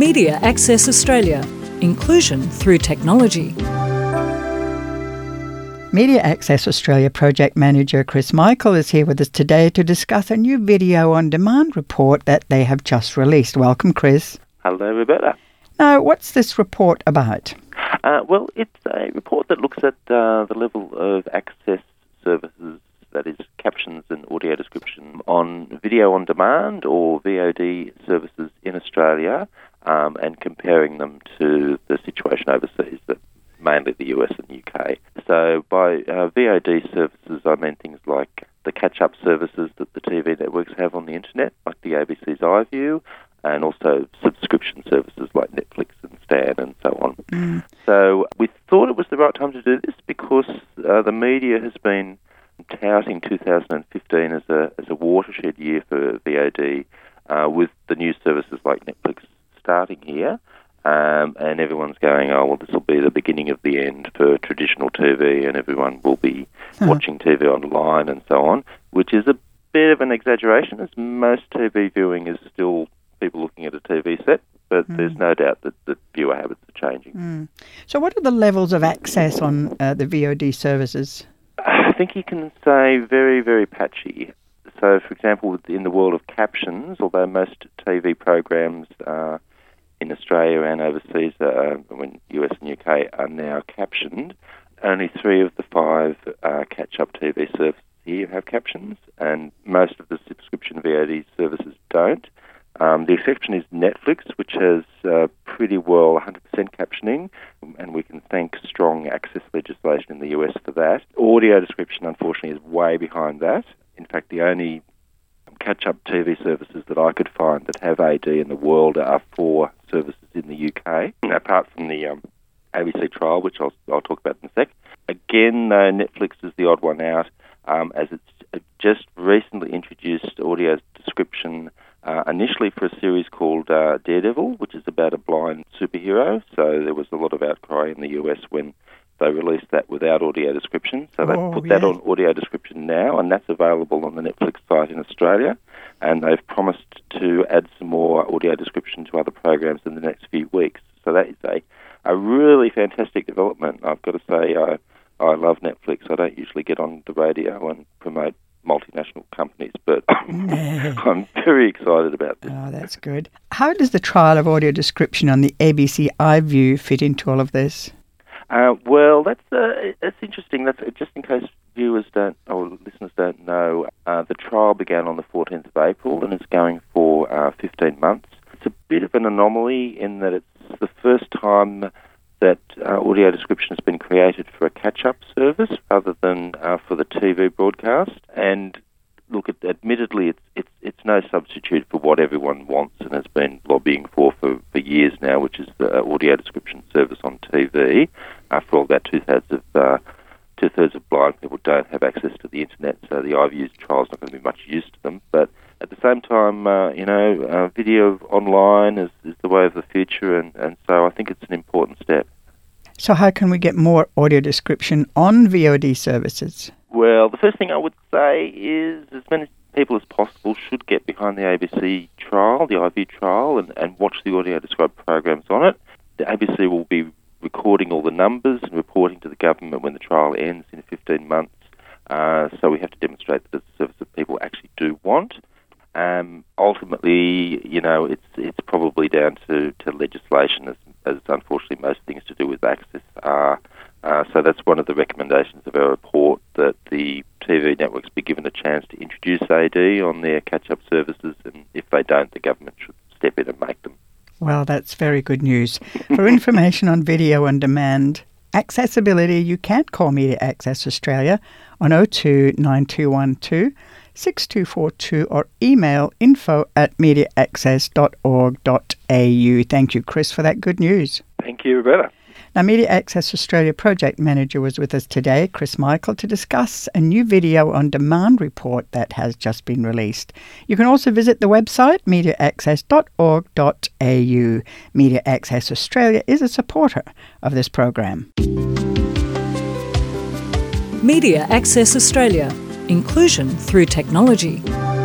Media Access Australia. Inclusion through technology. Media Access Australia Project Manager Chris Michael is here with us today to discuss a new video-on-demand report that they have just released. Welcome, Chris. Hello, Roberta. Now, what's this report about? Well, it's a report that looks at the level of access services, that is, captions and audio description, on video on demand or VOD services in Australia, and comparing them to the situation overseas, mainly the US and UK. So by VOD services, I mean things like the catch-up services that the TV networks have on the internet, like the ABC's iView, and also subscription services like Netflix and Stan and so on. So we thought it was the right time to do this because the media has been touting 2015 as a watershed year for VOD, with the new services like Netflix starting here, and everyone's going, oh, well, this will be the beginning of the end for traditional TV, and everyone will be watching TV online and so on, which is a bit of an exaggeration, as most TV viewing is still people looking at a TV set, but there's no doubt that the viewer habits are changing. So what are the levels of access on the VOD services? I think you can say very, very patchy. So, for example, in the world of captions, although most TV programs in Australia and overseas, when US and UK, are now captioned, only 3 of the 5 catch-up TV services here have captions, and most of the subscription VOD services don't. The exception is Netflix, which has pretty well 100% captioning, and we can thank strong access legislation in the US for that. Audio description, unfortunately, is way behind that. In fact, the only catch-up TV services that I could find that have AD in the world are 4 services in the UK, apart from the ABC trial, which I'll talk about in a sec. Again, though, Netflix is the odd one out, as it's just recently introduced audio description initially for a series called Daredevil, which is about a blind superhero. So there was a lot of outcry in the US when they released that without audio description. So they put that on audio description now, and that's available on the Netflix site in Australia. And they've promised to add some more audio description to other programs in the next few weeks. So that is a really fantastic development. I've got to say, I love Netflix. I don't usually get on the radio and promote multinational companies, but I'm very excited about this. Oh, that's good. How does the trial of audio description on the ABC iView fit into all of this? Well, that's interesting. That's just in case viewers don't or listeners don't know. The trial began on the 14th of April and is going for 15 months. It's a bit of an anomaly in that it's the first time that audio description has been created for a catch-up service rather than for the TV broadcast. And look, admittedly, it's no substitute for what everyone wants and has been lobbying for years now, which is the audio description service on TV. After all, about two-thirds of blind people don't have access to the internet, so the iView trial is not going to be much use to them. But at the same time, video online is the way of the future, and so I think it's an important step. So how can we get more audio description on VOD services? Well, the first thing I would say is as many people as possible should get behind the ABC trial, the iView trial, and watch the audio described programs on it. The ABC will be recording all the numbers and reporting to the government when the trial ends in 15 months. So we have to demonstrate that it's a service that people actually do want. Ultimately, it's probably down to legislation, as unfortunately most things to do with access are. So that's one of the recommendations of our report, that the TV networks be given a chance to introduce AD on their catch-up services, and if they don't, the government should step in and make them. Well, that's very good news. For information on video on demand accessibility, you can call Media Access Australia on 02 9212 6242 or email info@mediaaccess.org.au. Thank you, Chris, for that good news. Thank you, Roberta. Now, Media Access Australia Project Manager was with us today, Chris Michael, to discuss a new video-on-demand report that has just been released. You can also visit the website, mediaaccess.org.au. Media Access Australia is a supporter of this program. Media Access Australia. Inclusion through technology.